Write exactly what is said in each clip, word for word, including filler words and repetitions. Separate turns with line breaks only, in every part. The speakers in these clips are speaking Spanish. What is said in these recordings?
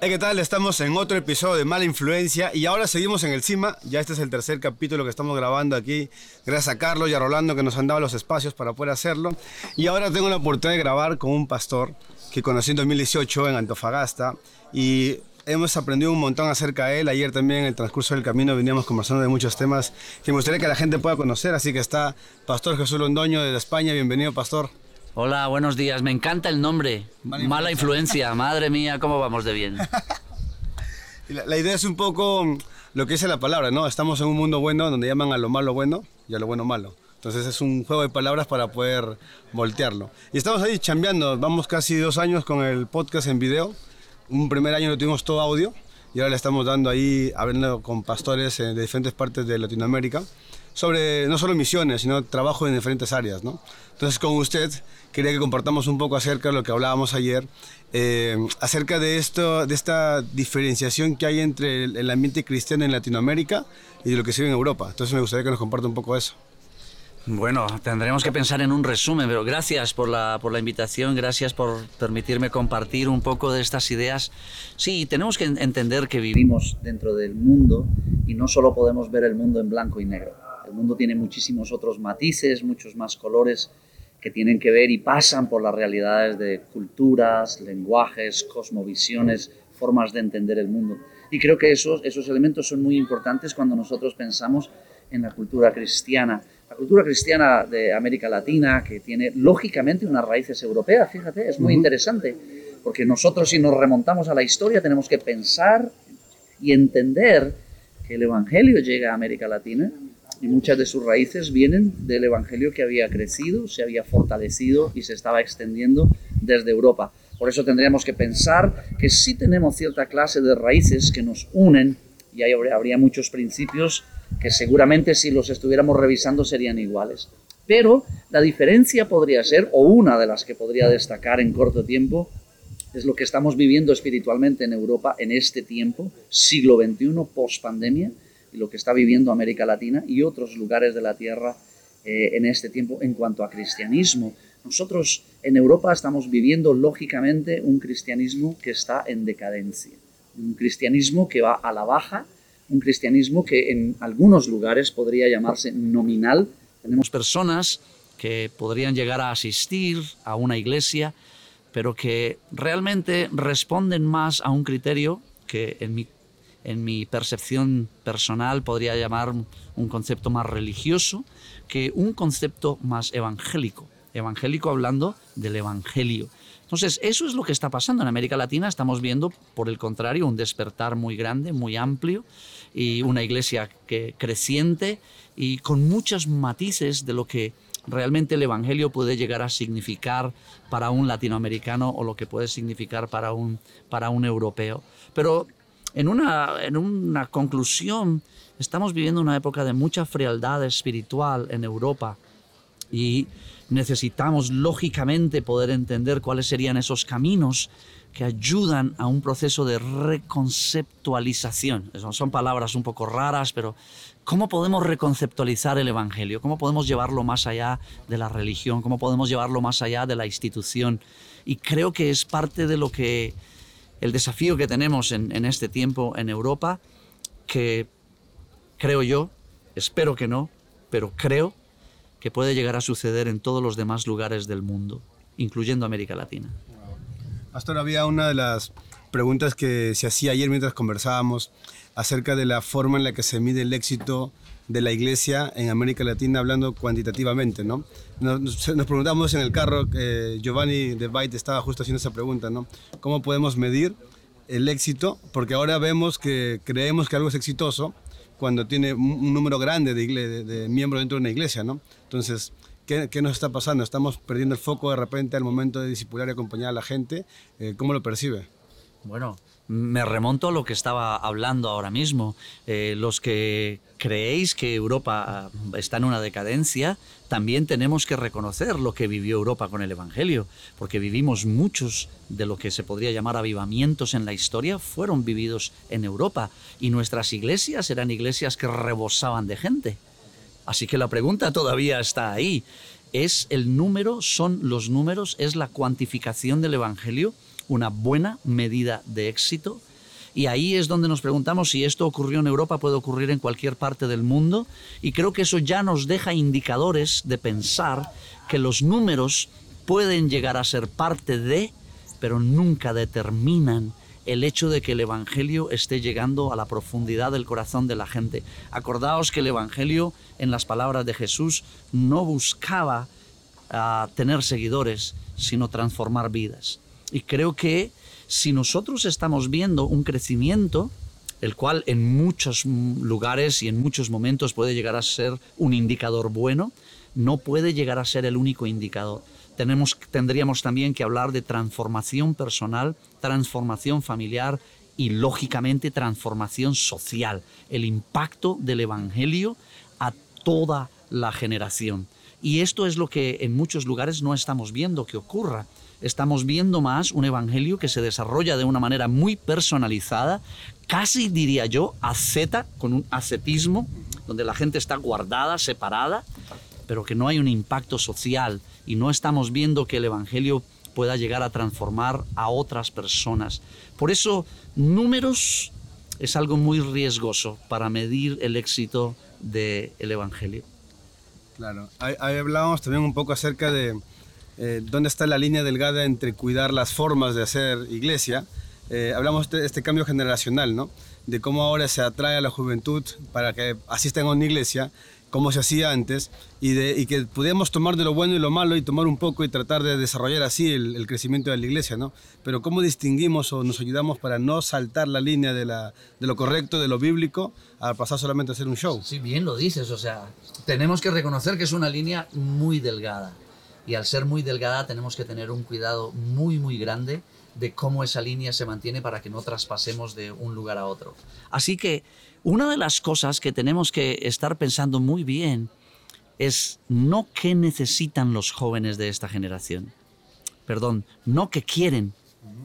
Hey, ¿qué tal? Estamos en otro episodio de Mala Influencia y ahora seguimos en el CIMA. Ya este es el tercer capítulo que estamos grabando aquí, gracias a Carlos y a Rolando que nos han dado los espacios para poder hacerlo. Y ahora tengo la oportunidad de grabar con un pastor que conocí en dos mil dieciocho en Antofagasta y hemos aprendido un montón acerca de él. Ayer también en el transcurso del camino veníamos conversando de muchos temas que me gustaría que la gente pueda conocer. Así que está Pastor Jesús Londoño desde España. Bienvenido, Pastor.
Hola, buenos días. Me encanta el nombre. Mala, Mala influencia. influencia. Madre mía, cómo vamos de bien.
la, la idea es un poco lo que dice la palabra, ¿no? Estamos en un mundo bueno donde llaman a lo malo bueno y a lo bueno malo. Entonces es un juego de palabras para poder voltearlo. Y estamos ahí chambeando. Vamos casi dos años con el podcast en video. Un primer año lo tuvimos todo audio y ahora le estamos dando ahí, hablando con pastores de diferentes partes de Latinoamérica sobre no solo misiones, sino trabajo en diferentes áreas, ¿no? Entonces con usted quería que compartamos un poco acerca de lo que hablábamos ayer, eh, acerca de, esto, de esta diferenciación que hay entre el, el ambiente cristiano en Latinoamérica y de lo que se ve en Europa. Entonces me gustaría que nos comparta un poco eso.
Bueno, tendremos que pensar en un resumen, pero gracias por la, por la invitación, gracias por permitirme compartir un poco de estas ideas. Sí, tenemos que entender que vivimos dentro del mundo y no solo podemos ver el mundo en blanco y negro. El mundo tiene muchísimos otros matices, muchos más colores que tienen que ver y pasan por las realidades de culturas, lenguajes, cosmovisiones, formas de entender el mundo. Y creo que esos, esos elementos son muy importantes cuando nosotros pensamos en la cultura cristiana. La cultura cristiana de América Latina, que tiene lógicamente unas raíces europeas, fíjate, es muy uh-huh. interesante, porque nosotros si nos remontamos a la historia tenemos que pensar y entender que el Evangelio llega a América Latina y muchas de sus raíces vienen del Evangelio que había crecido, se había fortalecido y se estaba extendiendo desde Europa. Por eso tendríamos que pensar que sí tenemos cierta clase de raíces que nos unen y ahí habría muchos principios que seguramente si los estuviéramos revisando serían iguales. Pero la diferencia podría ser, o una de las que podría destacar en corto tiempo, es lo que estamos viviendo espiritualmente en Europa en este tiempo, siglo veintiuno, post-pandemia, y lo que está viviendo América Latina y otros lugares de la Tierra eh, en este tiempo en cuanto a cristianismo. Nosotros en Europa estamos viviendo lógicamente un cristianismo que está en decadencia, un cristianismo que va a la baja, un cristianismo que en algunos lugares podría llamarse nominal. Tenemos personas que podrían llegar a asistir a una iglesia, pero que realmente responden más a un criterio que en mi en mi percepción personal podría llamar un concepto más religioso que un concepto más evangélico. Evangélico hablando del evangelio. Entonces, eso es lo que está pasando en América Latina. Estamos viendo, por el contrario, un despertar muy grande, muy amplio, y una iglesia que, creciente y con muchos matices de lo que realmente el evangelio puede llegar a significar para un latinoamericano o lo que puede significar para un, para un europeo. Pero En una, en una conclusión, estamos viviendo una época de mucha frialdad espiritual en Europa y necesitamos lógicamente poder entender cuáles serían esos caminos que ayudan a un proceso de reconceptualización. Son palabras un poco raras, pero ¿cómo podemos reconceptualizar el Evangelio? ¿Cómo podemos llevarlo más allá de la religión? ¿Cómo podemos llevarlo más allá de la institución? Y creo que es parte de lo que el desafío que tenemos en, en este tiempo en Europa, que creo yo, espero que no, pero creo que puede llegar a suceder en todos los demás lugares del mundo, incluyendo América Latina.
Pastor, había una de las preguntas que se hacía ayer mientras conversábamos acerca de la forma en la que se mide el éxito de la iglesia en América Latina, hablando cuantitativamente, ¿no? Nos, nos preguntamos en el carro, eh, Giovanni de Byte estaba justo haciendo esa pregunta, ¿no? ¿Cómo podemos medir el éxito? Porque ahora vemos que creemos que algo es exitoso cuando tiene un, un número grande de, de, de miembros dentro de una iglesia, ¿no? Entonces, ¿qué, ¿qué nos está pasando? ¿Estamos perdiendo el foco de repente al momento de discipular y acompañar a la gente? Eh, ¿Cómo lo percibe?
Bueno, me remonto a lo que estaba hablando ahora mismo. Eh, los que creéis que Europa está en una decadencia, también tenemos que reconocer lo que vivió Europa con el Evangelio, porque vivimos muchos de lo que se podría llamar avivamientos en la historia, fueron vividos en Europa, y nuestras iglesias eran iglesias que rebosaban de gente. Así que la pregunta todavía está ahí. ¿Es el número, son los números, es la cuantificación del Evangelio una buena medida de éxito? Y ahí es donde nos preguntamos si esto ocurrió en Europa, puede ocurrir en cualquier parte del mundo. Y creo que eso ya nos deja indicadores de pensar que los números pueden llegar a ser parte de, pero nunca determinan el hecho de que el Evangelio esté llegando a la profundidad del corazón de la gente. Acordaos que el Evangelio, en las palabras de Jesús, no buscaba uh, tener seguidores, sino transformar vidas. Y creo que si nosotros estamos viendo un crecimiento, el cual en muchos lugares y en muchos momentos puede llegar a ser un indicador bueno, no puede llegar a ser el único indicador. Tenemos, tendríamos también que hablar de transformación personal, transformación familiar y, lógicamente, transformación social. El impacto del Evangelio a toda la generación. Y esto es lo que en muchos lugares no estamos viendo que ocurra. Estamos viendo más un Evangelio que se desarrolla de una manera muy personalizada, casi diría yo, asceta, con un ascetismo, donde la gente está guardada, separada, pero que no hay un impacto social y no estamos viendo que el Evangelio pueda llegar a transformar a otras personas. Por eso, números es algo muy riesgoso para medir el éxito del Evangelio.
Claro, ahí, ahí hablábamos también un poco acerca de eh, dónde está la línea delgada entre cuidar las formas de hacer iglesia. Eh, hablamos de este cambio generacional, ¿no? De cómo ahora se atrae a la juventud para que asistan a una iglesia, como se hacía antes, y, de, y que podíamos tomar de lo bueno y lo malo y tomar un poco y tratar de desarrollar así el, el crecimiento de la iglesia, ¿no? Pero cómo distinguimos o nos ayudamos para no saltar la línea de, la, de lo correcto, de lo bíblico, a pasar solamente a hacer un show.
Sí, bien lo dices, o sea, tenemos que reconocer que es una línea muy delgada, y al ser muy delgada tenemos que tener un cuidado muy, muy grande de cómo esa línea se mantiene para que no traspasemos de un lugar a otro. Así que una de las cosas que tenemos que estar pensando muy bien es no qué necesitan los jóvenes de esta generación. Perdón, no qué quieren,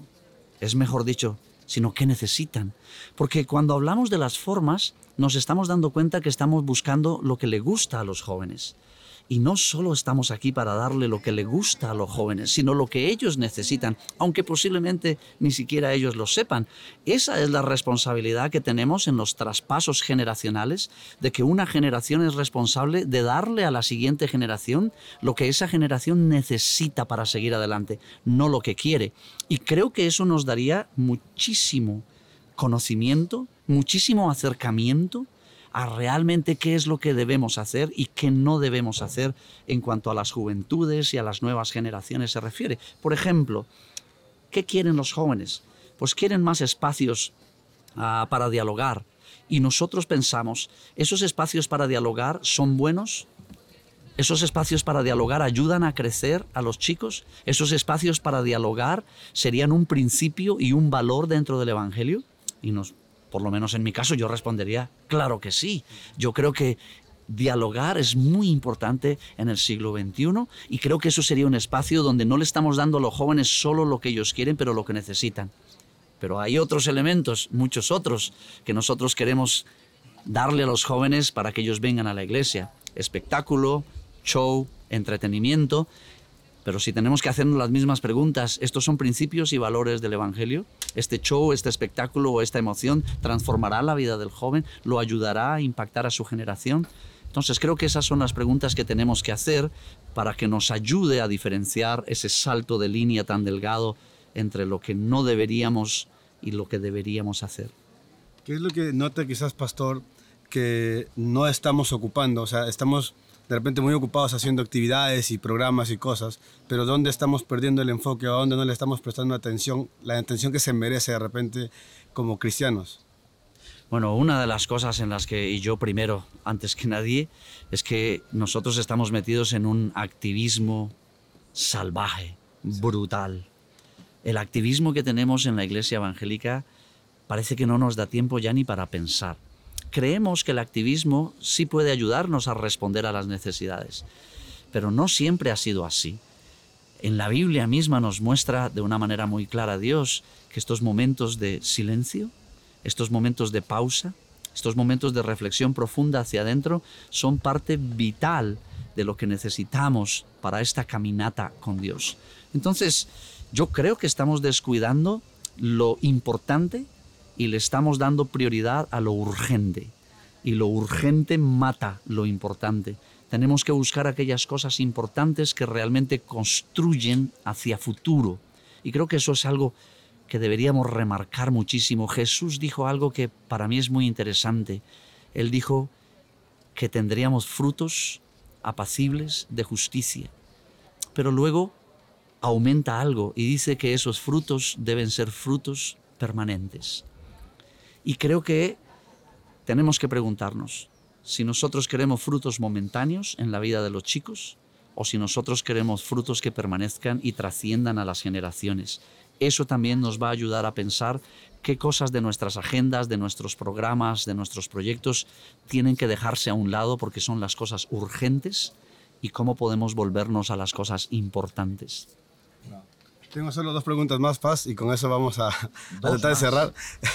es mejor dicho, sino qué necesitan. Porque cuando hablamos de las formas, nos estamos dando cuenta que estamos buscando lo que le gusta a los jóvenes. Y no solo estamos aquí para darle lo que le gusta a los jóvenes, sino lo que ellos necesitan, aunque posiblemente ni siquiera ellos lo sepan. Esa es la responsabilidad que tenemos en los traspasos generacionales, de que una generación es responsable de darle a la siguiente generación lo que esa generación necesita para seguir adelante, no lo que quiere. Y creo que eso nos daría muchísimo conocimiento, muchísimo acercamiento a realmente qué es lo que debemos hacer y qué no debemos hacer en cuanto a las juventudes y a las nuevas generaciones se refiere. Por ejemplo, ¿qué quieren los jóvenes? Pues quieren más espacios uh, para dialogar. Y nosotros pensamos, ¿esos espacios para dialogar son buenos? ¿Esos espacios para dialogar ayudan a crecer a los chicos? ¿Esos espacios para dialogar serían un principio y un valor dentro del Evangelio? Y nos Por lo menos en mi caso yo respondería, claro que sí. Yo creo que dialogar es muy importante en el siglo veintiuno y creo que eso sería un espacio donde no le estamos dando a los jóvenes solo lo que ellos quieren, pero lo que necesitan. Pero hay otros elementos, muchos otros, que nosotros queremos darle a los jóvenes para que ellos vengan a la iglesia. Espectáculo, show, entretenimiento. Pero si tenemos que hacernos las mismas preguntas, ¿estos son principios y valores del Evangelio? ¿Este show, este espectáculo o esta emoción transformará la vida del joven? ¿Lo ayudará a impactar a su generación? Entonces creo que esas son las preguntas que tenemos que hacer para que nos ayude a diferenciar ese salto de línea tan delgado entre lo que no deberíamos y lo que deberíamos hacer.
¿Qué es lo que nota quizás, pastor, que no estamos ocupando? O sea, estamos de repente muy ocupados haciendo actividades y programas y cosas, pero ¿dónde estamos perdiendo el enfoque? ¿A dónde no le estamos prestando atención, la atención que se merece de repente como cristianos?
Bueno, una de las cosas en las que, y yo primero, antes que nadie, es que nosotros estamos metidos en un activismo salvaje, brutal. El activismo que tenemos en la iglesia evangélica parece que no nos da tiempo ya ni para pensar. Creemos que el activismo sí puede ayudarnos a responder a las necesidades, pero no siempre ha sido así. En la Biblia misma nos muestra de una manera muy clara Dios que estos momentos de silencio, estos momentos de pausa, estos momentos de reflexión profunda hacia adentro son parte vital de lo que necesitamos para esta caminata con Dios. Entonces, yo creo que estamos descuidando lo importante y le estamos dando prioridad a lo urgente. Y lo urgente mata lo importante. Tenemos que buscar aquellas cosas importantes que realmente construyen hacia futuro. Y creo que eso es algo que deberíamos remarcar muchísimo. Jesús dijo algo que para mí es muy interesante. Él dijo que tendríamos frutos apacibles de justicia. Pero luego aumenta algo y dice que esos frutos deben ser frutos permanentes. Y creo que tenemos que preguntarnos si nosotros queremos frutos momentáneos en la vida de los chicos o si nosotros queremos frutos que permanezcan y trasciendan a las generaciones. Eso también nos va a ayudar a pensar qué cosas de nuestras agendas, de nuestros programas, de nuestros proyectos tienen que dejarse a un lado porque son las cosas urgentes y cómo podemos volvernos a las cosas importantes.
Tengo solo dos preguntas más, Paz, y con eso vamos a, a tratar de cerrar.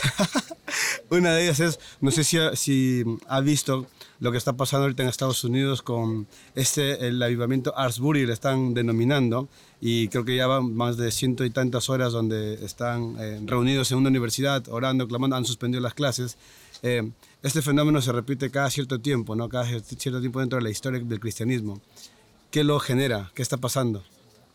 Una de ellas es, no sé si, si ha visto lo que está pasando ahorita en Estados Unidos con este, el avivamiento Asbury, le están denominando, y creo que ya van más de ciento y tantas horas donde están eh, reunidos en una universidad, orando, clamando, han suspendido las clases. Eh, este fenómeno se repite cada cierto tiempo, ¿no? Cada cierto tiempo dentro de la historia del cristianismo. ¿Qué lo genera? ¿Qué está pasando?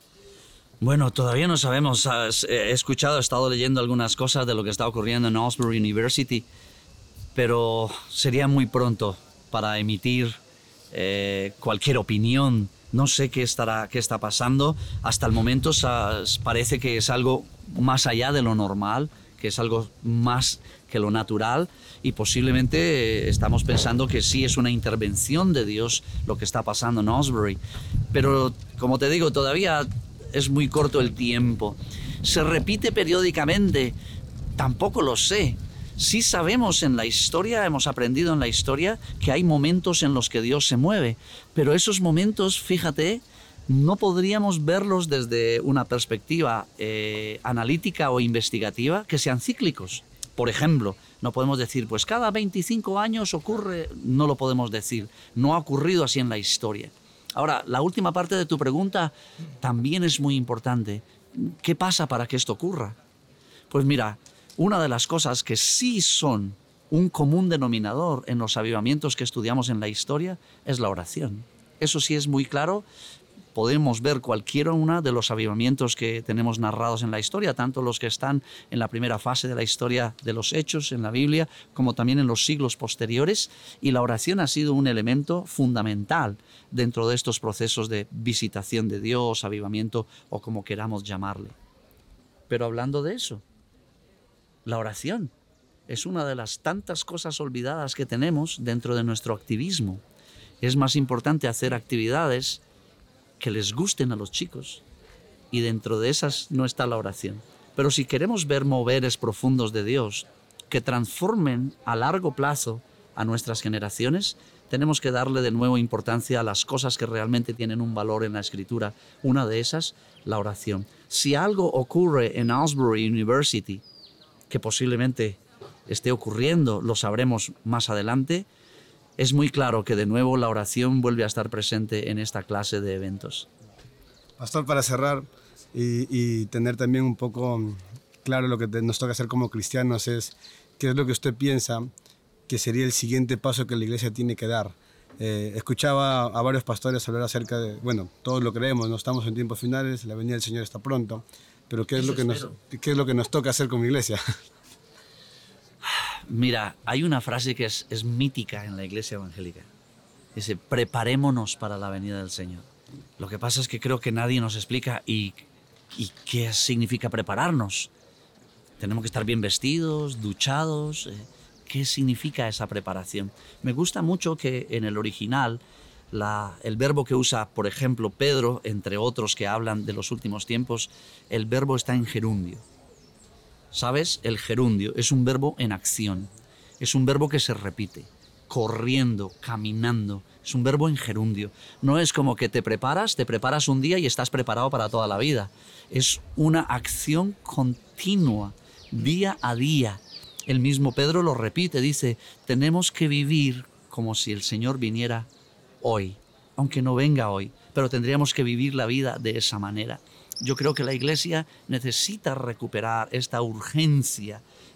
Bueno, todavía no sabemos. He escuchado, he estado leyendo algunas cosas de lo que está ocurriendo en Asbury University, pero sería muy pronto para emitir eh, cualquier opinión. No sé qué estará, qué está pasando. Hasta el momento parece que es algo más allá de lo normal, que es algo más que lo natural, y posiblemente estamos pensando que sí es una intervención de Dios lo que está pasando en Asbury. Pero, como te digo, todavía es muy corto el tiempo. ¿Se repite periódicamente? Tampoco lo sé. Sí sabemos en la historia, hemos aprendido en la historia que hay momentos en los que Dios se mueve, pero esos momentos, fíjate, no podríamos verlos desde una perspectiva eh, analítica o investigativa que sean cíclicos. Por ejemplo, no podemos decir, pues cada veinticinco años ocurre, no lo podemos decir, no ha ocurrido así en la historia. Ahora, la última parte de tu pregunta también es muy importante. ¿Qué pasa para que esto ocurra? Pues mira, una de las cosas que sí son un común denominador en los avivamientos que estudiamos en la historia es la oración. Eso sí es muy claro. Podemos ver cualquiera una de los avivamientos que tenemos narrados en la historia, tanto los que están en la primera fase de la historia de los Hechos en la Biblia, como también en los siglos posteriores, y la oración ha sido un elemento fundamental dentro de estos procesos de visitación de Dios, avivamiento o como queramos llamarle. Pero hablando de eso, la oración es una de las tantas cosas olvidadas que tenemos dentro de nuestro activismo. Es más importante hacer actividades que les gusten a los chicos, y dentro de esas no está la oración. Pero si queremos ver moveres profundos de Dios que transformen a largo plazo a nuestras generaciones, tenemos que darle de nuevo importancia a las cosas que realmente tienen un valor en la Escritura. Una de esas, la oración. Si algo ocurre en Asbury University, que posiblemente esté ocurriendo, lo sabremos más adelante, es muy claro que de nuevo la oración vuelve a estar presente en esta clase de eventos.
Pastor, para cerrar y, y tener también un poco claro lo que nos toca hacer como cristianos, es qué es lo que usted piensa que sería el siguiente paso que la iglesia tiene que dar. Eh, escuchaba a varios pastores hablar acerca de, bueno, todos lo creemos, no estamos en tiempos finales, la venida del Señor está pronto, pero ¿qué es, lo que, nos, qué es lo que nos toca hacer como iglesia?
Mira, hay una frase que es, es mítica en la iglesia evangélica. Dice, preparémonos para la venida del Señor. Lo que pasa es que creo que nadie nos explica y, y qué significa prepararnos. Tenemos que estar bien vestidos, duchados. Eh, ¿Qué significa esa preparación? Me gusta mucho que en el original la, el verbo que usa, por ejemplo, Pedro, entre otros que hablan de los últimos tiempos, el verbo está en gerundio. ¿Sabes? El gerundio es un verbo en acción, es un verbo que se repite, corriendo, caminando, es un verbo en gerundio. No es como que te preparas, te preparas un día y estás preparado para toda la vida. Es una acción continua, día a día. El mismo Pedro lo repite, dice, tenemos que vivir como si el Señor viniera hoy, aunque no venga hoy, pero tendríamos que vivir la vida de esa manera. Yo creo que la iglesia necesita recuperar esta urgencia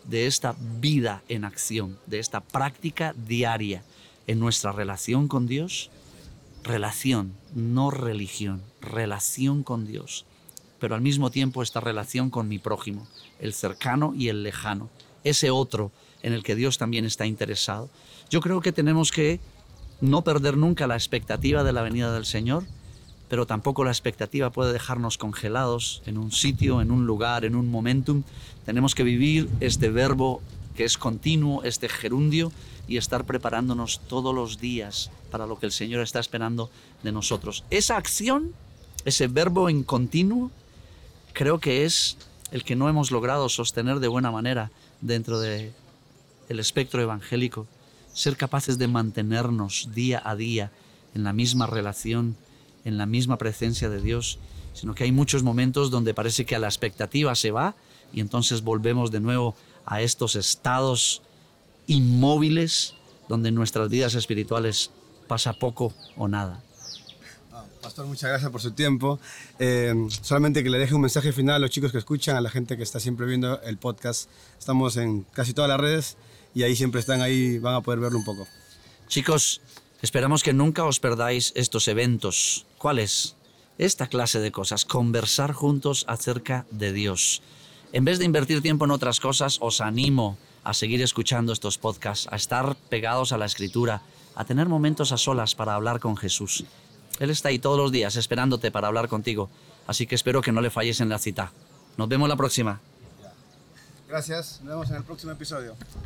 de esta vida en acción, de esta práctica diaria en nuestra relación con Dios. Relación, no religión, relación con Dios, pero al mismo tiempo esta relación con mi prójimo, el cercano y el lejano, ese otro en el que Dios también está interesado. Yo creo que tenemos que no perder nunca la expectativa de la venida del Señor, pero tampoco la expectativa puede dejarnos congelados en un sitio, en un lugar, en un momentum. Tenemos que vivir este verbo que es continuo, este gerundio, y estar preparándonos todos los días para lo que el Señor está esperando de nosotros. Esa acción, ese verbo en continuo, creo que es el que no hemos logrado sostener de buena manera dentro del espectro evangélico. Ser capaces de mantenernos día a día en la misma relación, en la misma presencia de Dios, sino que hay muchos momentos donde parece que a la expectativa se va y entonces volvemos de nuevo a estos estados inmóviles donde en nuestras vidas espirituales pasa poco o nada.
Ah, Pastor, muchas gracias por su tiempo. Eh, solamente que le deje un mensaje final a los chicos que escuchan, a la gente que está siempre viendo el podcast. Estamos en casi todas las redes y ahí siempre están ahí, van a poder verlo un poco.
Chicos, esperamos que nunca os perdáis estos eventos. ¿Cuáles? Esta clase de cosas, conversar juntos acerca de Dios. En vez de invertir tiempo en otras cosas, os animo a seguir escuchando estos podcasts, a estar pegados a la Escritura, a tener momentos a solas para hablar con Jesús. Él está ahí todos los días esperándote para hablar contigo, así que espero que no le falles en la cita. Nos vemos la próxima.
Gracias, nos vemos en el próximo episodio.